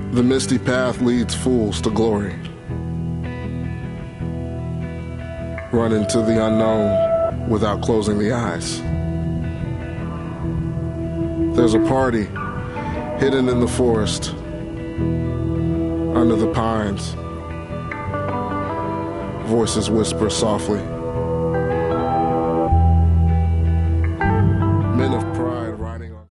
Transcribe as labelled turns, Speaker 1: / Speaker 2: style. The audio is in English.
Speaker 1: The misty path leads fools to glory. Run into the unknown without closing the eyes. There's a party hidden in the forest, under the pines. Voices whisper softly.